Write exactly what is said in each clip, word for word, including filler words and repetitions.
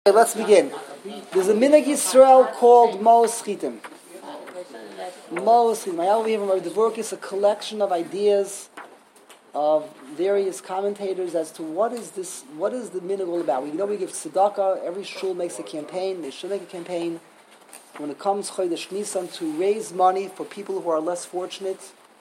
Okay, let's begin. There's a Minhag Yisrael called Mos Chitim. Mos Chitim. My Alvim, the work is a collection of ideas of various commentators as to what is this, what is the Minhag all about. We know we give tzedakah. Every shul makes a campaign. They should make a campaign when it comes Chodesh Nisan to raise money for people who are less fortunate.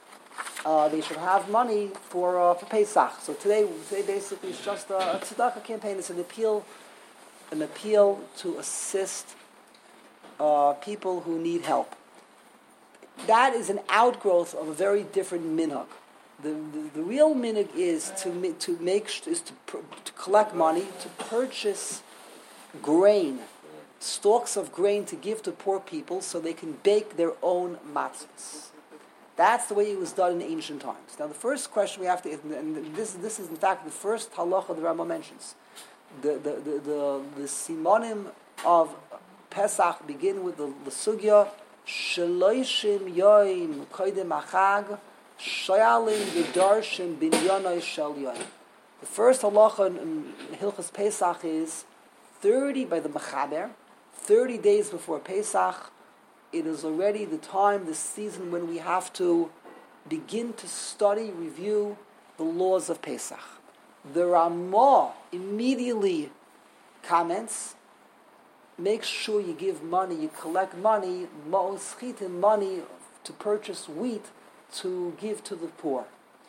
Uh, they should have money for uh, for Pesach. So today, today basically is just a, a tzedakah campaign. It's an appeal. An appeal to assist uh, people who need help. That is an outgrowth of a very different minhag. The, the, the real minhag is to to make is to, to collect money to purchase grain, stalks of grain to give to poor people so they can bake their own matzahs. That's the way it was done in ancient times. Now, the first question we have to, and this this is in fact the first halacha the Rambam mentions. The the the the, the simonim of Pesach begin with the, the sugya shloishim yoim koydem achag shayalim v'darshim binyanai shel yoim. The first halacha in, in Hilchos Pesach is thirty by the Mechaber, thirty days before Pesach. It is already the time, the season when we have to begin to study, review the laws of Pesach. The Ramah immediately comments, make sure you give money, you collect money, mos chitim, money to purchase wheat to give to the poor.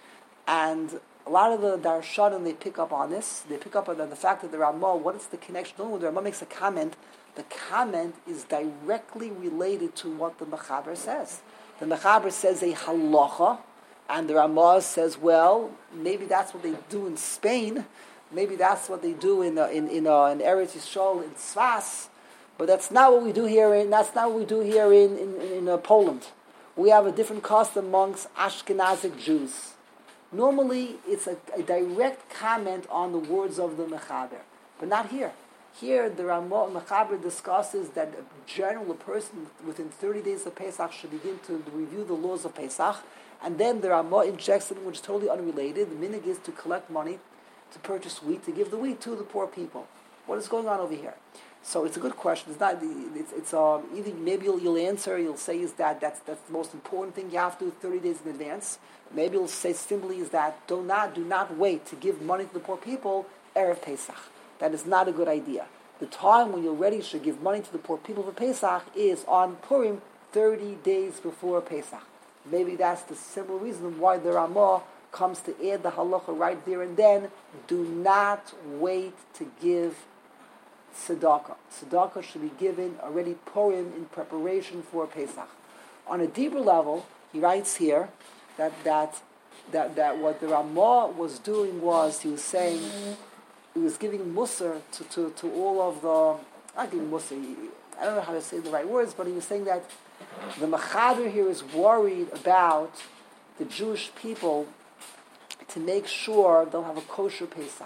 And a lot of the Darshanim, they pick up on this. They pick up on the fact that the Ramah, what is the connection? Only when the Ramah makes a comment, the comment is directly related to what the Mechaber says. The Mechaber says a halacha, and the Ramah says, well, maybe that's what they do in Spain, maybe that's what they do in uh, in in, uh, in Eretz Yisrael, in Tzfas, but that's not what we do here in that's not what we do here in in, in uh, Poland. We have a different custom amongst Ashkenazic Jews. Normally, it's a, a direct comment on the words of the Mechaber, but not here. Here, the Ramah Mechaber discusses that a general person within thirty days of Pesach should begin to review the laws of Pesach. And then the Ramah injects something which is totally unrelated. The minhag is to collect money, to purchase wheat, to give the wheat to the poor people. What is going on over here? So it's a good question. It's not. It's, it's um, either maybe you'll, you'll answer. You'll say is that that's that's the most important thing you have to do thirty days in advance. Maybe you'll say simply is that do not do not wait to give money to the poor people erev Pesach. That is not a good idea. The time when you're ready to give money to the poor people for Pesach is on Purim, thirty days before Pesach. Maybe that's the simple reason why the Ramah comes to add the halacha right there and then. Do not wait to give tzedakah. Tzedakah should be given already Purim in preparation for Pesach. On a deeper level, he writes here that that that, that what the Ramah was doing was he was saying he was giving musar to, to, to all of the not giving musar. I don't know how to say the right words, but he was saying that the Mechaber here is worried about the Jewish people to make sure they'll have a kosher Pesach.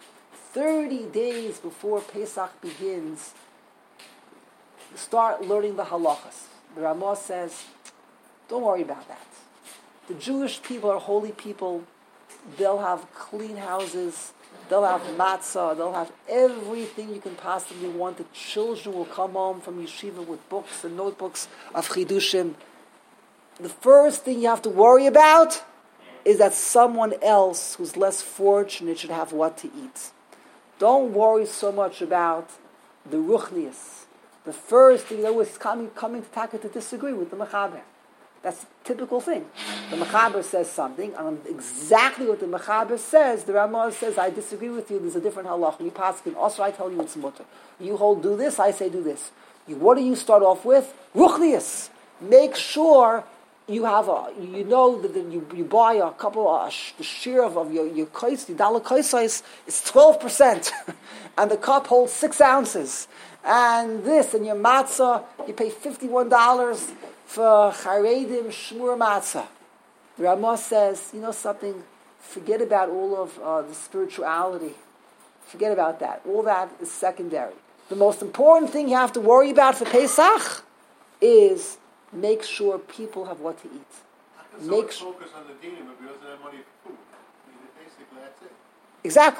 Thirty days before Pesach begins, start learning the halachas. The Ramah says, don't worry about that. The Jewish people are holy people. They'll have clean houses. They'll have matzah. They'll have everything you can possibly want. The children will come home from yeshiva with books and notebooks of chidushim. The first thing you have to worry about is that someone else who's less fortunate should have what to eat. Don't worry so much about the ruchnius. The first thing that was coming, coming to Taka to disagree with the Mechaber. That's a typical thing. The Mechaber says something, and exactly what the Mechaber says, the Ramah says, I disagree with you, there's a different halach. You paskin, also I tell you it's mutter. You hold do this, I say do this. You, what do you start off with? Ruchnius. Make sure you have a, you know that you, you buy a couple, of, the share of, of your, your kais, the dollar kaisais is twelve percent. And the cup holds six ounces. And this, and your matzah, you pay fifty-one dollars for charedim shmur matzah. The Ramah says, you know something, forget about all of uh, the spirituality. Forget about that. All that is secondary. The most important thing you have to worry about for Pesach is make sure people have what to eat. Make so focus on the dinim, but we also have money for food. I mean, basically, that's it. Exactly.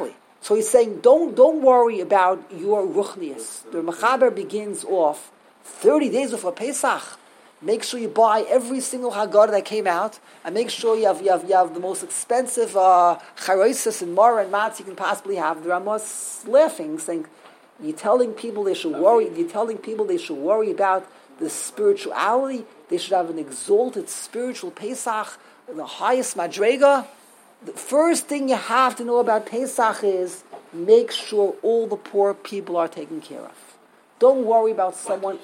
So he's saying, don't don't worry about your ruchnius. The Mechaber begins off thirty days before Pesach. Make sure you buy every single Haggadah that came out, and make sure you have you have, you have the most expensive uh, charoises and Mara and Matz you can possibly have. The Rama's laughing, saying, "You're telling people they should worry. You're telling people they should worry about the spirituality. They should have an exalted spiritual Pesach, the highest madrega." The first thing you have to know about Pesach is make sure all the poor people are taken care of. Don't worry about someone.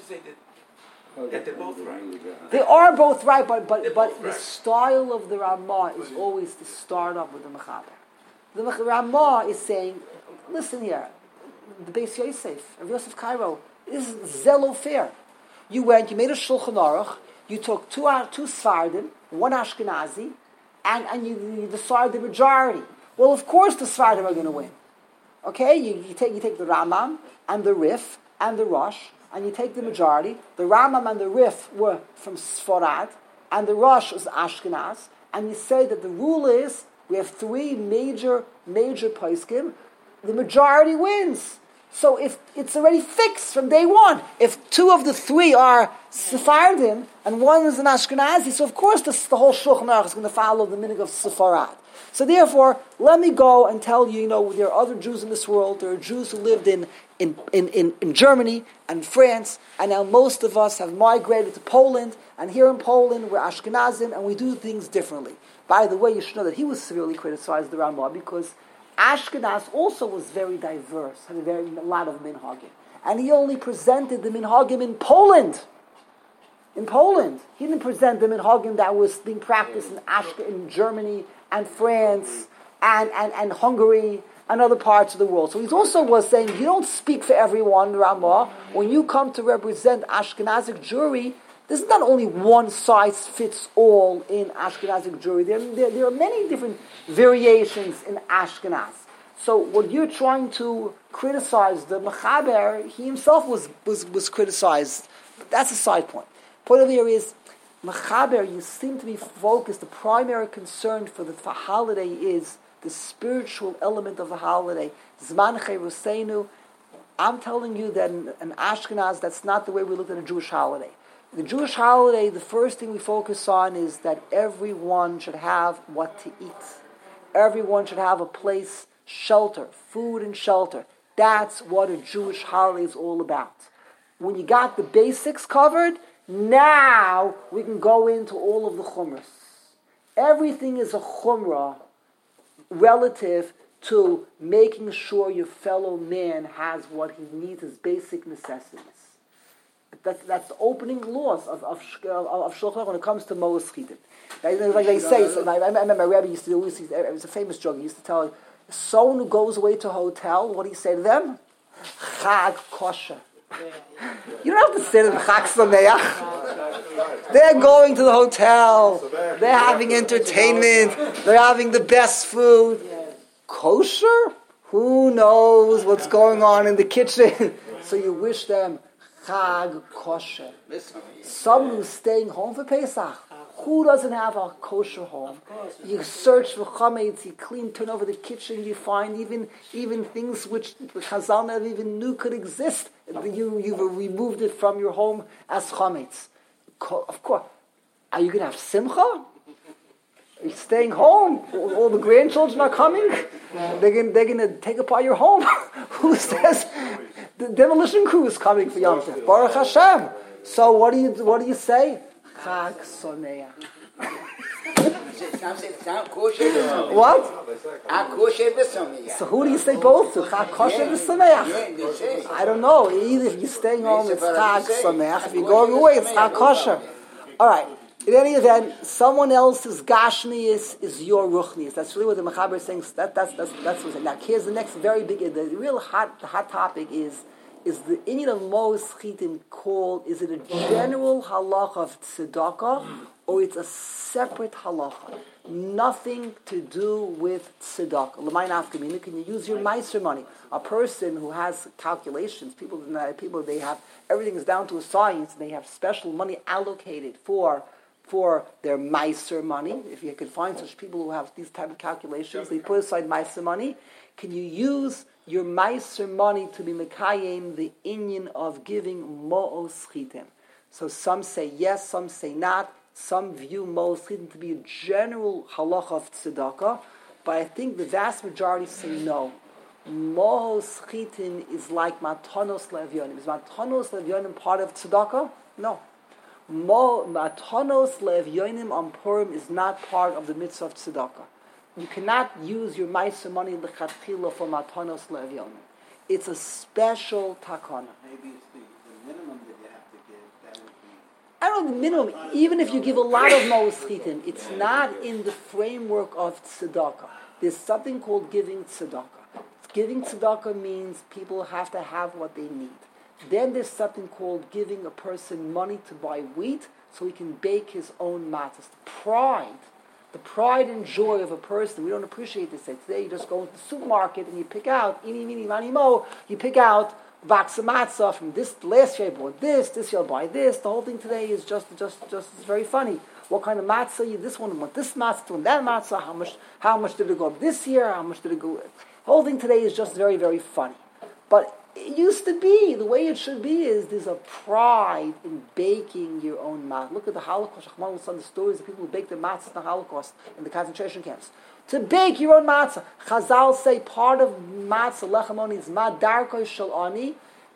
That they're both right. They are both right, but but, but right. The style of the Ramah is always to start up with the Mechaber. The Ramah is saying, listen here, the Beis Yosef, of Yosef Cairo, this is zelo fair. You went, you made a Shulchan Aruch, you took two two Sfardim, one Ashkenazi, and, and you, you decided the majority. Well, of course the Sfardim are going to win. Okay, you, you take you take the Rambam and the Rif and the Rosh, and you take the majority. The Rambam and the Rif were from Sfarad, and the Rosh was Ashkenaz, and you say that the rule is we have three major, major poskim, the majority wins. So if it's already fixed from day one, if two of the three are Sephardim and one is an Ashkenazi, so of course this, the whole Shulchan Aruch is going to follow the minig of Sepharad. So therefore, let me go and tell you, you know, there are other Jews in this world. There are Jews who lived in, in, in, in, in Germany and France, and now most of us have migrated to Poland, and here in Poland we're Ashkenazim, and we do things differently. By the way, you should know that he was severely criticized, the Ramah, because Ashkenaz also was very diverse, had a very a lot of minhagim, and he only presented the minhagim in Poland. In Poland, he didn't present the minhagim that was being practiced in Ashke, in Germany and France and, and, and Hungary and other parts of the world. So he also was saying, you don't speak for everyone, Ramah. When you come to represent Ashkenazic Jewry, there's not only one size fits all in Ashkenazic Jewry. There, there, there are many different variations in Ashkenaz. So what you're trying to criticize, the Mechaber, he himself was, was, was criticized. But that's a side point. Point of view is, Mechaber, you seem to be focused, the primary concern for the for holiday is the spiritual element of the holiday. Zman Cheruseinu. I'm telling you that in, in Ashkenaz, that's not the way we look at a Jewish holiday. The Jewish holiday, the first thing we focus on is that everyone should have what to eat. Everyone should have a place, shelter, food and shelter. That's what a Jewish holiday is all about. When you got the basics covered, now we can go into all of the chumras. Everything is a chumrah relative to making sure your fellow man has what he needs, his basic necessities. That's, that's the opening laws of of, of Shulchan Aruch when it comes to Moas Chitim. Like they say, so I, I remember my Rebbe used to always, it was a famous joke, he used to tell someone who goes away to a hotel, what do you say to them? Chag kosher. You don't have to say to them Chag Sameach. They're going to the hotel, they're having entertainment, they're having the best food. Kosher? Who knows what's going on in the kitchen? So you wish them Chag kosher. Someone who's staying home for Pesach. Who doesn't have a kosher home? You search for chametz, you clean, turn over the kitchen, you find even even things which Chazal never even knew could exist. You, you've removed it from your home as chametz. Of course. Are you going to have simcha? Are you staying home? All, all the grandchildren are coming? They're going they're to take apart your home. Who says the demolition crew is coming for Yom Tov? Baruch Hashem. So what do you what do you say? Chag Sameach. What? So who do you say both to? Chag kosher and Sameach. I don't know. Either if you're staying home, it's Chag Sameach. If you're going away, it's Chag kosher. All right. In any event, someone else's gashmius is your ruchnius. That's really what the Mechaber is saying. That, that's that's that's what. Now, here's the next very big. The real hot the hot topic is is the inyan of Moas Chitim called. Is it a general halacha of tzedakah or it's a separate halacha? Nothing to do with tzedakah. L'mayin afkamina. Can you use your meiser money? A person who has calculations, people people they have everything is down to a science. They have special money allocated for. for their meiser money. If you can find such people who have these type of calculations, they put aside meiser money. Can you use your meiser money to be mekayim the inyan of giving mo'os chitim? So some say yes, some say not. Some view mo'os chitim to be a general halacha of tzedakah, but I think the vast majority say no. Mo'os chitim is like matanos le'evyonim. Is matanos le'evyonim part of tzedakah? No. Mo, matanos le'evyonim on Purim is not part of the mitzvah of tzedakah. You cannot use your meiser money l'chatchila for matanos le'evyonim. It's a special takana. Maybe it's the, the minimum that you have to give. That would be. I don't know the minimum. Even if you give a lot of mo'os chitim, it's not in the framework of tzedakah. There's something called giving tzedakah. Giving tzedakah means people have to have what they need. Then there's something called giving a person money to buy wheat so he can bake his own matzahs. The pride, the pride and joy of a person, we don't appreciate this. Today you just go into the supermarket and you pick out, ini, mini, mani, mo, you pick out vaksa matzah from this, last year I bought this, this year I'll buy this. The whole thing today is just, just, just it's very funny. What kind of matzah you, this one want this matzah, and that matzah, how much, how much did it go this year, how much did it go... The whole thing today is just very, very funny. But it used to be, the way it should be is there's a pride in baking your own matzah. Look at the Holocaust, the stories of people who baked their matzahs in the Holocaust, in the concentration camps. To bake your own matzah. Chazal say part of matzah, lechamoni, is ma darkoi shel ani.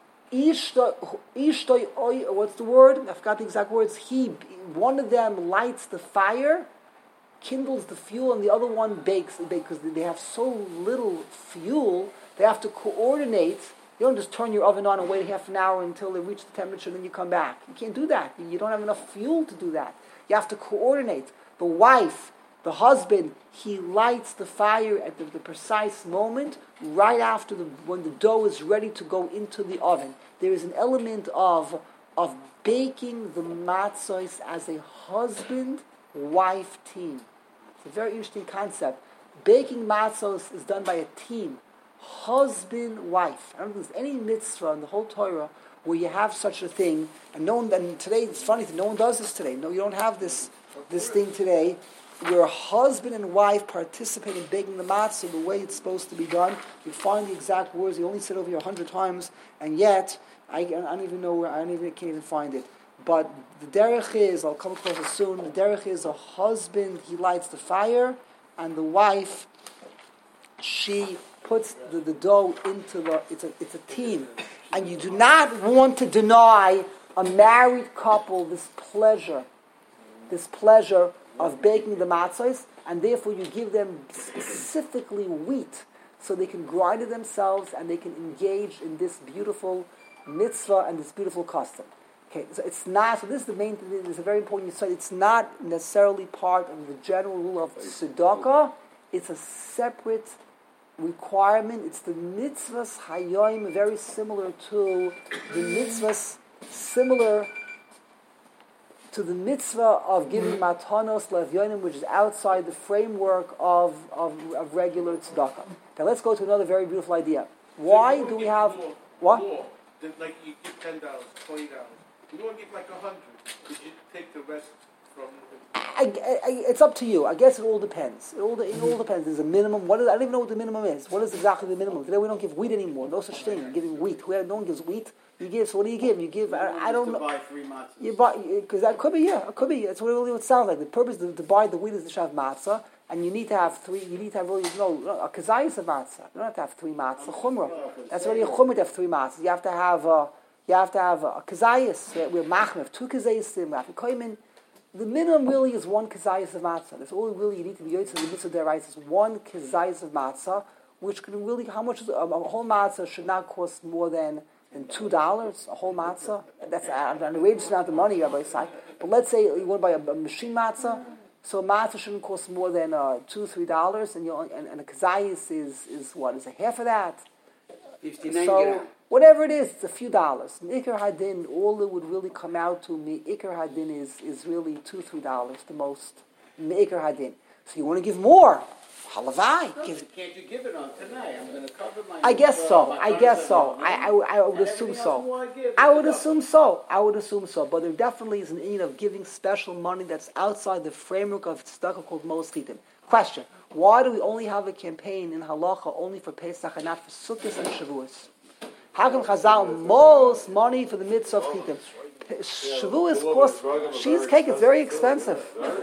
Ishtoi, what's the word? I forgot the exact words. He, one of them lights the fire, kindles the fuel, and the other one bakes, because they have so little fuel, they have to coordinate. You don't just turn your oven on and wait half an hour until they reach the temperature, and then you come back. You can't do that. You don't have enough fuel to do that. You have to coordinate. The wife, the husband, he lights the fire at the, the precise moment, right after the, when the dough is ready to go into the oven. There is an element of, of baking the matzos as a husband-wife team. It's a very interesting concept. Baking matzos is done by a team. Husband, wife. I don't think there's any mitzvah in the whole Torah where you have such a thing. And no one, and today it's funny, no one does this today. No, you don't have this this thing today where a husband and wife participate in baking the matzah the way it's supposed to be done. You find the exact words. You only said over here a hundred times, and yet I, I don't even know where. I don't even can't even find it. But the derech is, I'll come across it soon. The derech is a husband. He lights the fire, and the wife, she puts the, the dough into the, it's a, it's a team. And you do not want to deny a married couple this pleasure, this pleasure of baking the matzahs, and therefore you give them specifically wheat so they can grind it themselves and they can engage in this beautiful mitzvah and this beautiful custom. Okay, so it's not, so this is the main thing, it's a very important you said, it's not necessarily part of the general rule of tzedakah, it's a separate requirement. It's the mitzvahs hayoim, very similar to the mitzvahs, similar to the mitzvah of giving matanos le'evyonim, which is outside the framework of, of, of regular tzedakah. Now let's go to another very beautiful idea. Why so do we have more, what? More than, like you give ten dollars, twenty dollars. You want to give like a hundred. Could you take the rest from? I, I, it's up to you. I guess it all depends. It all, it all depends. There's a minimum. What is, I don't even know what the minimum is. What is exactly the minimum? Today we don't give wheat anymore. No such thing. You're giving wheat. Who, no one gives wheat. You give. So what do you give? You give. I, I don't know. Buy three matzahs. You buy because that could be. Yeah, it could be. That's what it really what it sounds like. The purpose to, to buy the wheat is to have matzah, and you need to have three. You need to have really no, no a kazayis of matzah. You don't have to have three matzah. Chumrah. That's already a chumrah to have three matzahs. You have to have. Uh, you have to have a kazayis. We're machmev two kazayis. We have to koymin. The minimum really is one kazayas of matzah. That's all really you need to be yotzei the mitzvah deraisa is one kazayas of matzah, which can really, how much is, um, a whole matzah should not cost more than, than two dollars, a whole matzah. That's an outrageous amount of money, Rabbi Isai. But let's say you want to buy a, a machine matzah, so a matzah shouldn't cost more than uh, two, three dollars, and, you know, and, and a kazayas is, is what, is a half of that? fifty-nine so, grams. Whatever it is, it's a few dollars. Ikar Hadin, all it would really come out to me, Ikar Hadin is, is really two, three dollars, the most. Ikar Hadin. So you want to give more. Halavai. Give. Can't you give it on tonight? I'm going to cover my... I guess uh, so. my I guess so. I, I, I would and assume everything else so. you wanna give, I would give assume so. I would assume so. But there definitely is an need of giving special money that's outside the framework of tzedakah called mos chitim. Question: why do we only have a campaign in halacha only for Pesach and not for Sukkot and Shavuos? How come Chazal most money for the mitzvah of chitim? Shavuos costs cheesecake is very expensive.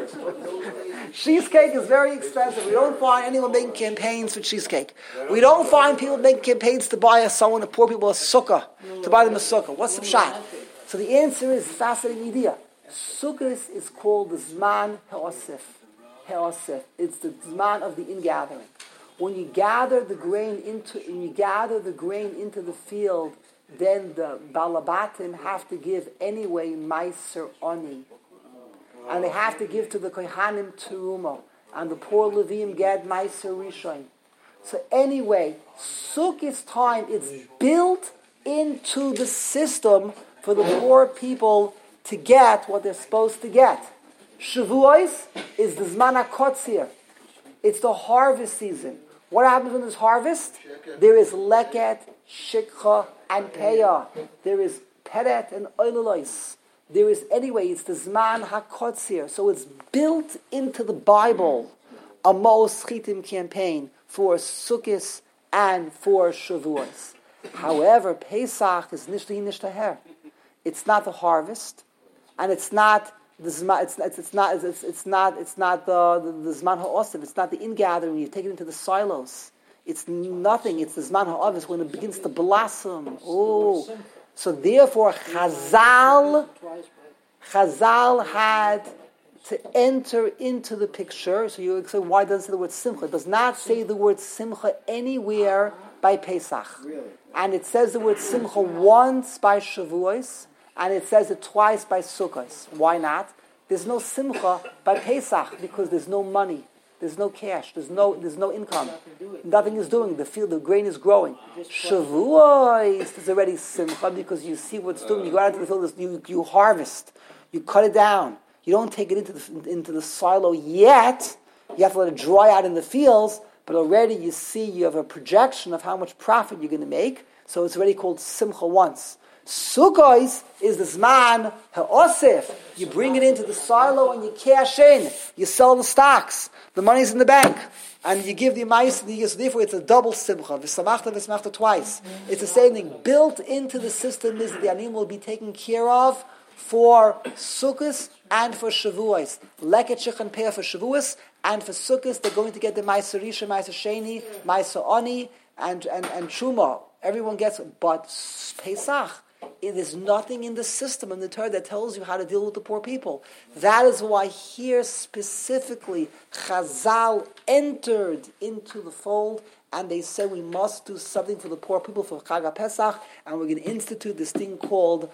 Cheesecake is very expensive. We don't find anyone making campaigns for cheesecake. We don't find people making campaigns to buy us someone, the poor people, a sukkah, to buy them a sukkah. What's the pshat? So the answer is a fascinating idea. Sukkot is called the Zman Ha'osif. Ha'osif. It's the Zman of the ingathering. When you gather the grain into, when you gather the grain into the field, then the balabatim have to give anyway meiser oni, and they have to give to the kohanim teruma, and the poor Levim get meiser rishon. So anyway, Sukkot's time, it's built into the system for the poor people to get what they're supposed to get. Shavuos is the Zman HaKotzir. It's the harvest season. What happens when there's harvest? There is leket, shikha, and peah. There is peret and oilolois. There is, anyway, it's the Zman HaKotzir. So it's built into the Bible, a Mos Chitim campaign for Sukkot and for Shavuos. However, Pesach is nishtahi nishtaher. It's not the harvest, and it's not the Zman. It's, it's, it's not. It's, it's not. It's not the the, the Zman Ha'osif. It's not the ingathering. You take it into the silos. It's nothing. It's the Zman Ha'avis when it begins to blossom. Oh, so therefore, Chazal, Chazal had to enter into the picture. So you say, why does it say the word Simcha? It does not say the word Simcha anywhere by Pesach, Really? and it says the word Simcha once by Shavuos, and it says it twice by Sukkot. Why not? There's no Simcha by Pesach because there's no money. There's no cash. There's no. There's no income. Nothing is doing. The field, the grain is growing. Shavuos is already simcha because you see what's doing. You go out into the field. You you harvest. You cut it down. You don't take it into the into the silo yet. You have to let it dry out in the fields. But already you see you have a projection of how much profit you're going to make. So it's already called simcha once. Sukkos is the Zman Ha'osif. You bring it into the silo and you cash in. You sell the stocks. The money's in the bank. And you give the mais. So therefore it's a double simcha. V'samachta v'samachta twice. It's the same thing. Built into the system is that the animal will be taken care of for Sukkos and for Shavuos. Leket shich peah for Shavuos, and for Sukkos they're going to get the Ma'aser Rishon, Ma'aser Sheni, Ma'aser Oni, and, and, and Truma. Everyone gets it. But Pesach, it is nothing in the system in the Torah that tells you how to deal with the poor people. That is why here specifically Chazal entered into the fold and they said we must do something for the poor people for Chag HaPesach, and we're going to institute this thing called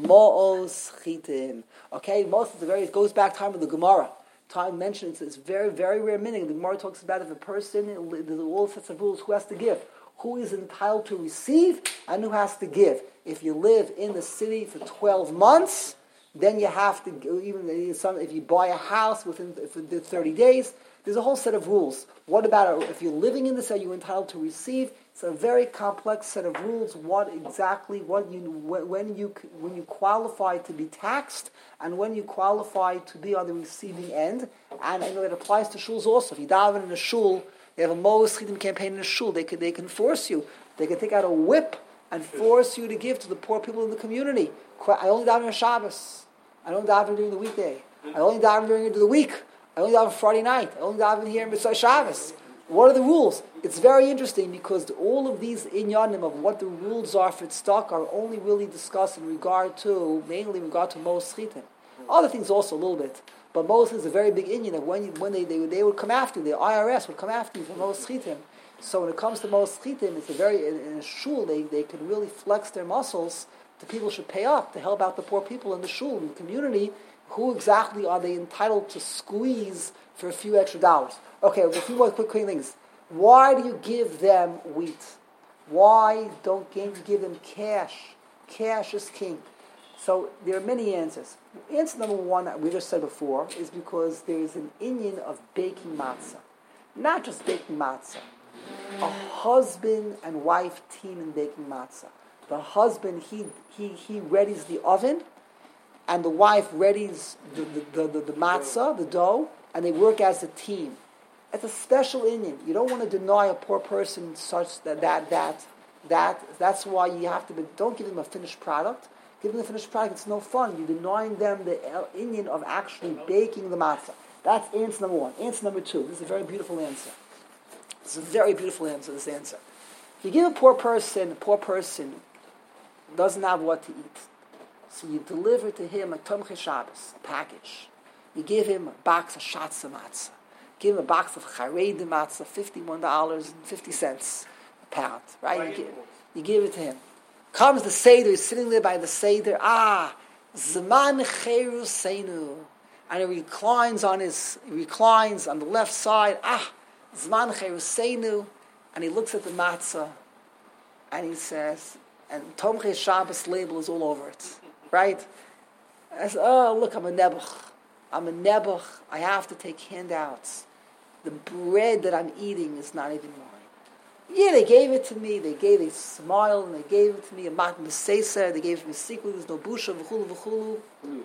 Ma'os Chitim. Okay, most of the very, it goes back time of the Gemara. Time mentioned it's, it's very, very rare meaning. The Gemara talks about if a person, there's all sets of rules, who has to give, who is entitled to receive, and who has to give. If you live in the city for twelve months, then you have to, even if you buy a house within thirty days, there's a whole set of rules. What about if you're living in this, are you entitled to receive? It's a very complex set of rules. What exactly, what you, when you when you qualify to be taxed, and when you qualify to be on the receiving end, and I know it applies to shuls also. If you daven in a shul, they have a Mos Chitim campaign in a shul. They can they can force you. They can take out a whip and force you to give to the poor people in the community. I only daven on Shabbos. I don't daven during the weekday. I only daven during the week. I only daven Friday night. I only daven here in Mitzvah Shabbos. What are the rules? It's very interesting because all of these inyanim of what the rules are for tzedakah are only really discussed in regard to, mainly in regard to Mos Chitim. Other things also a little bit. But Mos is a very big inyan of when, you, when they, they, they would come after you, the I R S would come after you for Mos Chitim. So when it comes to Mos Chitim, it's a very, in, in a shul, they, they can really flex their muscles. The people should pay up to help out the poor people in the shul, in the community. Who exactly are they entitled to squeeze for a few extra dollars? Okay, a few more quick, quick things. Why do you give them wheat? Why don't you give them cash? Cash is king. So there are many answers. Answer number one, we just said before, is because there is an inyan of baking matzah. Not just baking matzah. A husband and wife team in baking matzah. The husband, he he he readies the oven, and the wife readies the, the, the, the, the matzah, the dough, and they work as a team. It's a special inyan. You don't want to deny a poor person such that that that that. That's why you have to be. Don't give them a finished product. Give them the finished product. It's no fun. You're denying them the inyan of actually baking the matzah. That's answer number one. Answer number two. This is a very beautiful answer. It's a very beautiful answer. This answer. If you give a poor person, a poor person doesn't have what to eat, so you deliver to him a Tomchei Shabbos, a package. You give him a box of Shatza matzah. Give him a box of Charedim matzah, fifty-one dollars and fifty cents a pound. Right? You give, you give it to him. Comes the Seder, he's sitting there by the Seder. Ah, Zman Cheru Seinu. And he reclines on his, he reclines on the left side. Ah, Zman Cheru Seinu. And he looks at the matzah, and he says, and Tomchei Shabbos label is all over it. Right? I said, oh, look, I'm a nebuch. I'm a nebuch. I have to take handouts. The bread that I'm eating is not even mine. Yeah, they gave it to me. They gave, they smiled, and they gave it to me. A matan b'seser. They gave it to me secretly. There's no busha, v'chulu, v'chulu.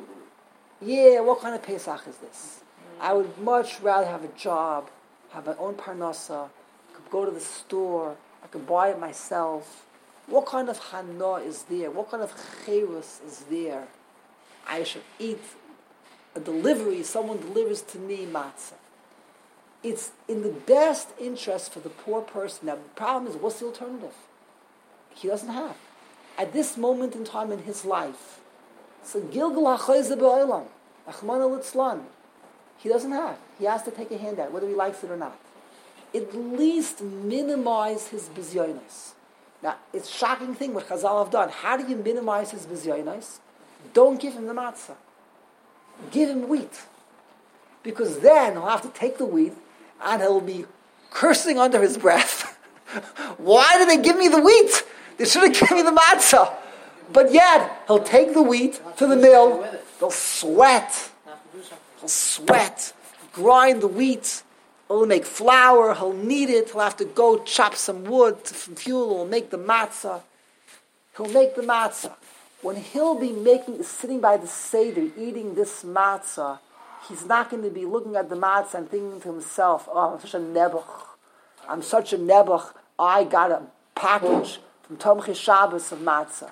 Yeah, what kind of Pesach is this? I would much rather have a job, have my own parnasa, I could go to the store, I could buy it myself. What kind of hana is there? What kind of cherus is there? I should eat a delivery. Someone delivers to me matzah. It's in the best interest for the poor person. Now, the problem is, what's the alternative? He doesn't have. At this moment in time in his life, so Gilgal HaChayze B'Olam, Achmana Litzlan, he doesn't have. He has to take a handout, whether he likes it or not. At least minimize his bizyonos. Now, it's a shocking thing what Chazal have done. How do you minimize his bizyonos? Don't give him the matzah. Give him wheat. Because then he'll have to take the wheat and he'll be cursing under his breath. Why did they give me the wheat? They should have given me the matzah. But yet, he'll take the wheat to the mill. He'll sweat. He'll sweat. Grind the wheat. He'll make flour. He'll knead it. He'll have to go chop some wood from fuel. He'll make the matzah. He'll make the matzah. When he'll be making, sitting by the Seder, eating this matzah, he's not going to be looking at the matzah and thinking to himself, oh, I'm such a nebuch. I'm such a nebuch. I got a package from Tomchei Shabbos of matzah.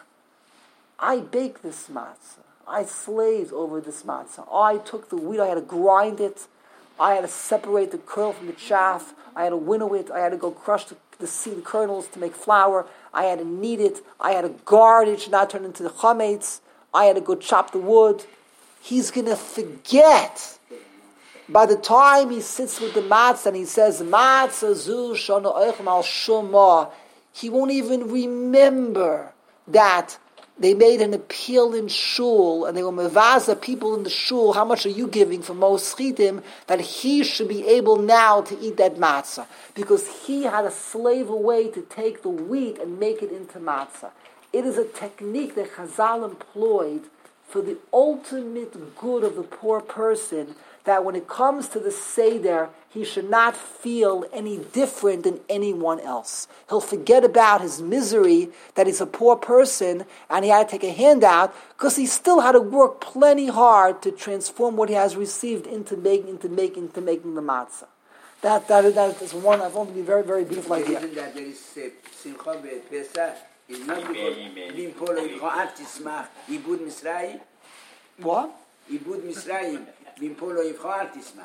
I baked this matzah. I slaved over this matzah. I took the wheat. I had to grind it. I had to separate the kernel from the chaff. I had to winnow it. I had to go crush the, the seed kernels to make flour. I had to knead it. I had to guard it. It should not turn into the chametz. I had to go chop the wood. He's going to forget. By the time he sits with the matzah and he says, Matzah zu shana oichem al shuma, he won't even remember that they made an appeal in shul and they were mevaza people in the shul. How much are you giving for Mos Chitim? That he should be able now to eat that matzah because he had to slave away to take the wheat and make it into matzah. It is a technique that Chazal employed for the ultimate good of the poor person, that when it comes to the Seder, he should not feel any different than anyone else. He'll forget about his misery, that he's a poor person, and he had to take a handout, because he still had to work plenty hard to transform what he has received into making, into making, into making the matzah. That, that, that is one, I found to be a very, very beautiful idea. The reason that there is uh, Simcha Pesach is not because Bim Polo Yivcha Tismach Ibud Misraim. What? Ibud Misraim. Bim Polo Yivcha Tismach.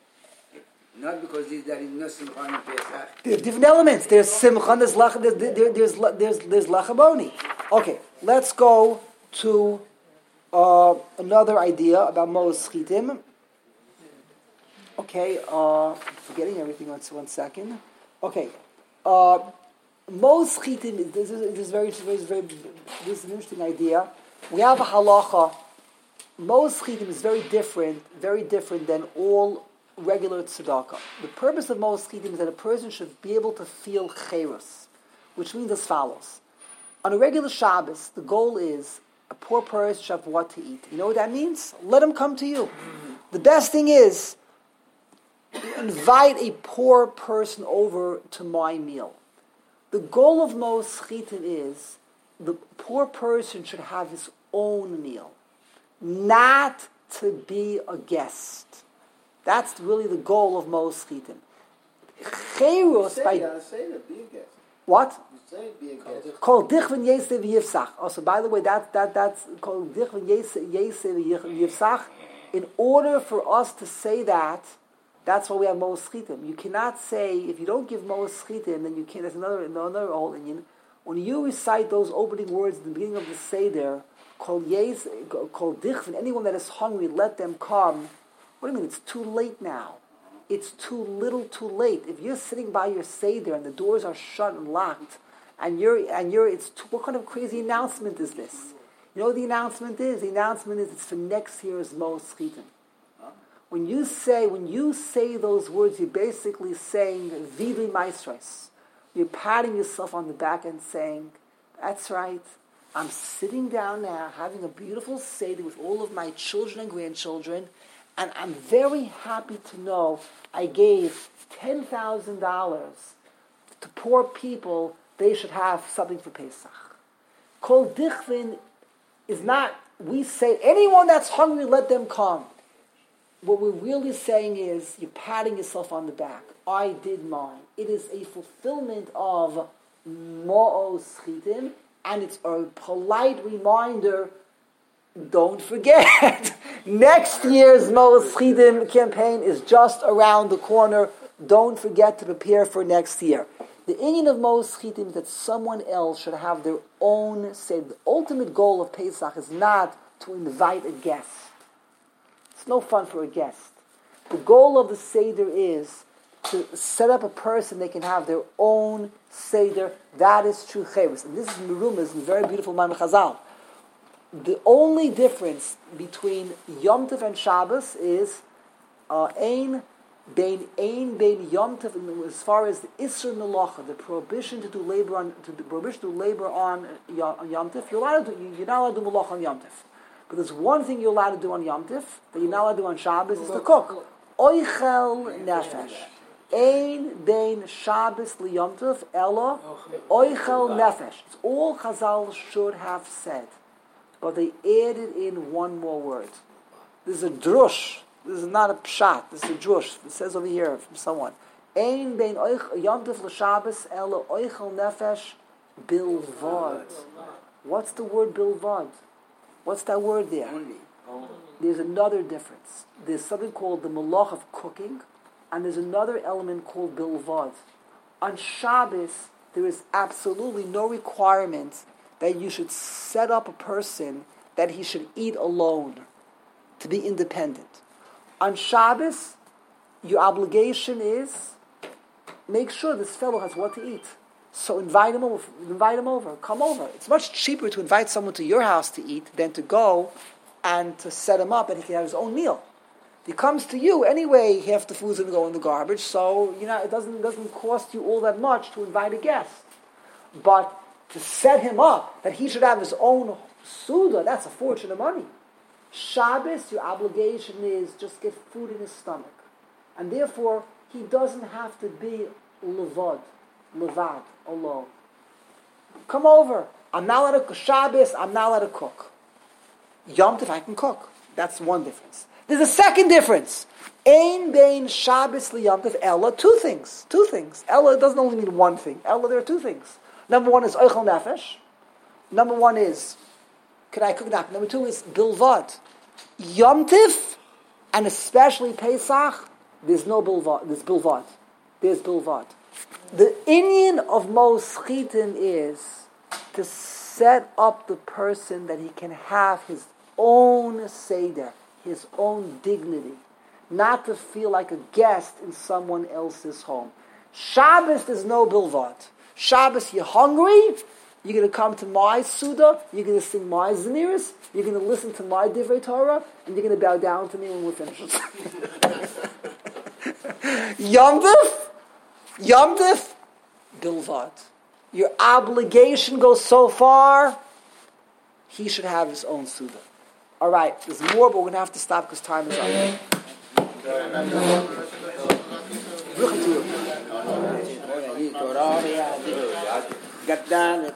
Not because there is no Simcha in Pesach. There are different elements. There's Simcha, there's Lach, there's, there, there's, there's, there's Lachaboni. Okay, let's go to uh, another idea about Mos Chitim. Okay, uh, forgetting everything on one second. Okay, uh, Mos Chitim, this is, this is very, very, very, this is an interesting idea. We have a halacha. Mos Chitim is very different, very different than all regular tzedakah. The purpose of Mos Chitim is that a person should be able to feel cherus, which means as follows. On a regular Shabbos, the goal is a poor person should have what to eat. You know what that means? Let him come to you. The best thing is, invite a poor person over to my meal. The goal of Mos Chitim is the poor person should have his own meal, not to be a guest. That's really the goal of Mos Chitim. Cherus Say, by yeah, say that, be a guest. what? You say be a guest. Called Dichvin Yesev Yivsach. Also, by the way, that that that's called Dichvin Yesev Yivsach. In order for us to say that, that's why we have Mo'os Chitim. You cannot say if you don't give Mo'os Chitim, then you can't. There's another another whole Indian. When you recite those opening words at the beginning of the Seder, called Yes, called Dichvin, anyone that is hungry, let them come. What do you mean? It's too late now. It's too little, too late. If you're sitting by your Seder and the doors are shut and locked, and you're and you're, it's too, what kind of crazy announcement is this? You know what the announcement is? The announcement is it's for next year's Mo'os Chitim. When you say when you say those words, you're basically saying Vidli Maestros. You're patting yourself on the back and saying, "That's right. I'm sitting down now, having a beautiful Seder with all of my children and grandchildren, and I'm very happy to know I gave ten thousand dollars to poor people. They should have something for Pesach." Kol Dichvin is not, we say, anyone that's hungry, let them come. What we're really saying is, you're patting yourself on the back. I did mine. It is a fulfillment of Mo'os Chitim, and it's a polite reminder, don't forget, next year's Mo'os Chitim campaign is just around the corner. Don't forget to prepare for next year. The inyan of Mo'os Chitim is that someone else should have their own say. The ultimate goal of Pesach is not to invite a guest. It's no fun for a guest. The goal of the Seder is to set up a person they can have their own Seder. That is true Cherus. And this is Merumas, and very beautiful Maimon Chazal. The only difference between Yom Tov and Shabbos is uh, ein bein ein bein Yom Tov, as far as the Isser Melacha, the prohibition to do labor on to the prohibition to do labor on, on Yom Tov. You're allowed to do, you're not allowed to do Melacha on Yom Tov. But there's one thing you're allowed to do on Yom Tov that you're not allowed to do on Shabbos is to cook. Oichel nefesh. Ein bein Shabbos li Yom Tov ella oichel nefesh. It's all Chazal should have said. But they added in one more word. This is a drush. This is not a pshat. This is a drush. It says over here from someone. Ein bein Yom Tov l'Shabbos ella oichel nefesh bilvad. What's the word bilvad? What's that word there? Only. There's another difference. There's something called the malach of cooking, and there's another element called bilvad. On Shabbos, there is absolutely no requirement that you should set up a person that he should eat alone, to be independent. On Shabbos, your obligation is make sure this fellow has what to eat. So invite him over. Invite him over. Come over. It's much cheaper to invite someone to your house to eat than to go and to set him up and he can have his own meal. If he comes to you anyway, half the food's going to go in the garbage. So you know it doesn't it doesn't cost you all that much to invite a guest. But to set him up that he should have his own suda, that's a fortune of money. Shabbos, your obligation is just get food in his stomach, and therefore he doesn't have to be levad, levad. Alone. Come over. I'm not allowed to cook. Shabbos, I'm not allowed to cook. Yom Tov, I can cook. That's one difference. There's a second difference. Ein bein Shabbos li Yom Tov Ella. Two things. Two things. Ella doesn't only mean one thing. Ella, there are two things. Number one is Oichel Nefesh. Number one is, can I cook now? Number two is Bilvad. Yom Tov, and especially Pesach, there's no Bilvad. There's Bilvad. There's Bilvad. The inyan of Mo'os Chitim is to set up the person that he can have his own Seder, his own dignity, not to feel like a guest in someone else's home. Shabbos, there's no bilvad. Shabbos, you're hungry, you're going to come to my Suda, you're going to sing my Zemiris, you're going to listen to my Divrei Torah, and you're going to bow down to me when we're finished. Yom Tov, Yom Tov, bilvad. Your obligation goes so far, he should have his own Suda. All right, there's more, but we're going to have to stop because time is up.